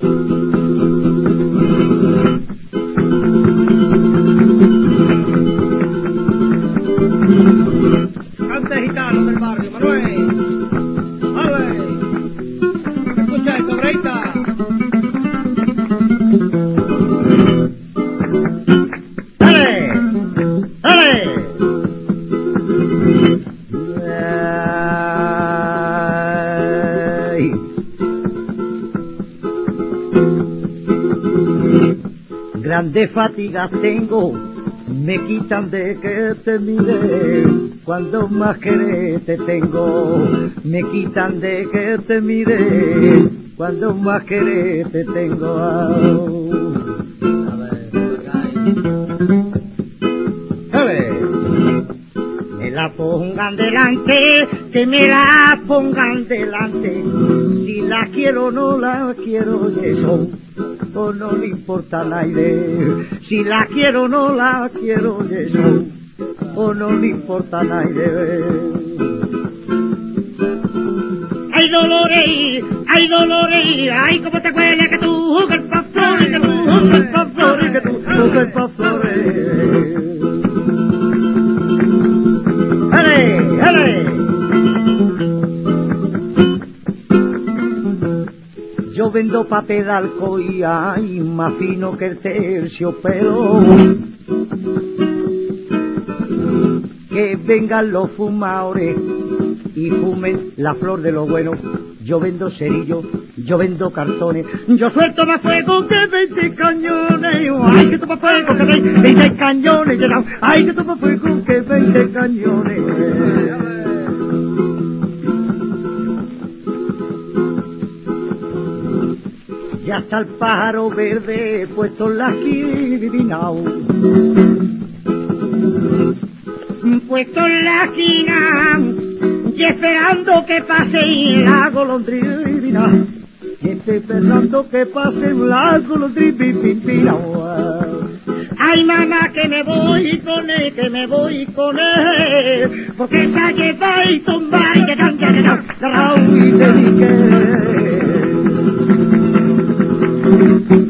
Cante gitano del barrio, Manuel. ¡Ale! Escucha esto, Breita. ¡Dale! ¡Dale! Ay. Grandes fatigas tengo, me quitan de que te mire. Cuando más querer te tengo, me quitan de que te mire. Cuando más querer te tengo. A ver. Me la pongan delante, que me la pongan delante. Si la quiero o no la quiero, y eso o no le importa a nadie. Si la quiero o no la quiero, y eso o no le importa a nadie. Ay Dolores, ay Dolores, ay cómo te huele que tú jugas pa' flores, que tú jugas pa' flores, que tú jugas pa' flores. ¡Hele, hele! Yo vendo papel alcohol y ay, más fino que el terciopelo. Que vengan los fumadores y fumen la flor de lo bueno. Yo vendo cerillos, yo vendo cartones, yo suelto más fuego que 20 cañones. Ay, se toma fuego que 20 cañones. Ay, se toma fuego que 20 cañones. Ya está el pájaro verde puesto en la esquina, puesto en la esquina, y esperando que pase la golondrina, y esperando que pase la golondrina. Ay mamá que me voy con él, que me voy con él, porque se lleva y tumba y que canta que no, y te dije.